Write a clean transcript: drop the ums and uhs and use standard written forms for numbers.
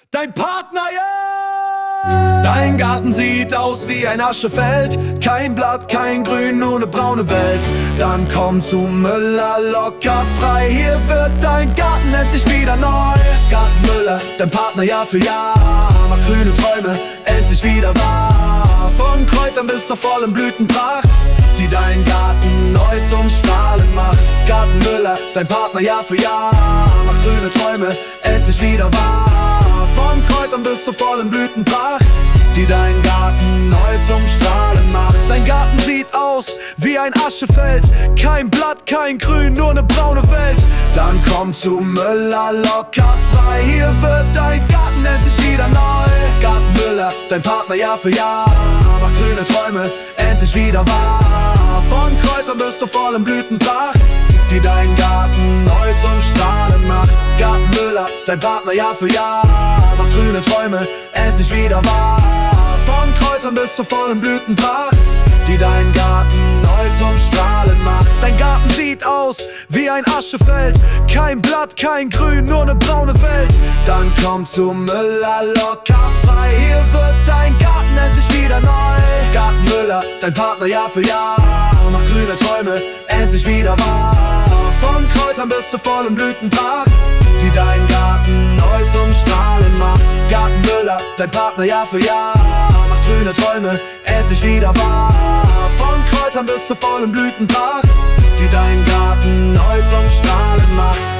dein Partner, yeah! Dein Garten sieht aus wie ein Aschefeld, kein Blatt, kein Grün, nur eine braune Welt. Dann komm zu Müller, locker frei, hier wird dein Garten endlich wieder neu. Garten Müller, dein Partner Jahr für Jahr, macht grüne Träume endlich wieder wahr. Von Kräutern bis zur vollen Blütenpracht, die dein Garten neu zum Strahlen macht. Garten Müller, dein Partner Jahr für Jahr, macht grüne Träume endlich wieder wahr. Von Kräutern bis zur vollen Blütenpracht, die dein Garten neu zum Strahlen macht. Dein Garten sieht aus wie ein Aschefeld, kein Blatt, kein Grün, nur eine braune Welt. Dann komm zu Müller, locker frei, hier wird dein Garten endlich wieder neu. Garten Müller, dein Partner Jahr für Jahr, macht grüne Träume endlich wieder wahr. Von Kräutern bis zur vollen Blütenpracht, die dein Garten neu zum Strahlen macht. Garten Müller, dein Partner Jahr für Jahr, macht grüne Träume endlich wieder wahr. Von Kräutern bis zur vollen Blütenpracht, die dein Garten neu zum Strahlen macht. Dein Garten sieht aus wie ein Aschefeld, kein Blatt, kein Grün, nur eine braune Welt. Dann komm zu Müller, locker frei, hier wird dein Garten endlich wieder neu. Garten Müller, dein Partner Jahr für Jahr, macht grüne Träume endlich wieder wahr. Von Kräutern bis zur vollen Blütenpracht, die dein Garten neu zum Strahlen macht. Garten Müller, dein Partner Jahr für Jahr, macht grüne Träume endlich wieder wahr. Von Kräutern bis zur vollen Blütenpracht, die dein Garten neu zum Strahlen macht.